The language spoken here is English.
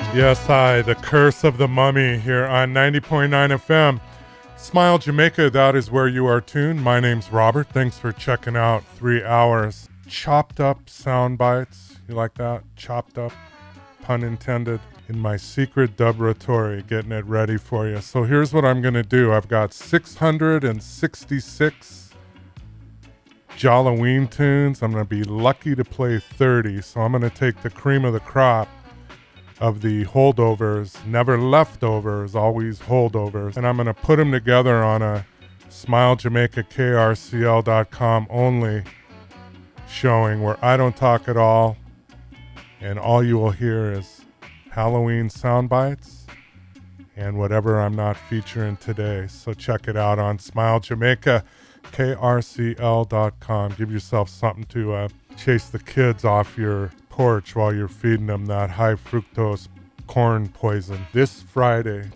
Yes, the curse of the mummy here on 90.9 FM. Smile Jamaica, that is where you are tuned. My name's Robert. Thanks for checking out 3 hours. Chopped up sound bites. You like that? Chopped up, pun intended, in my secret laboratory, getting it ready for you. So here's what I'm going to do. I've got 666 Jalloween tunes. I'm going to be lucky to play 30. So I'm going to take the cream of the crop of the holdovers, never leftovers, always holdovers. And I'm going to put them together on a SmileJamaicaKRCL.com only showing where I don't talk at all. And all you will hear is Halloween sound bites and whatever I'm not featuring today. So check it out on SmileJamaicaKRCL.com. Give yourself something to chase the kids off your porch while you're feeding them that high fructose corn poison. This Friday,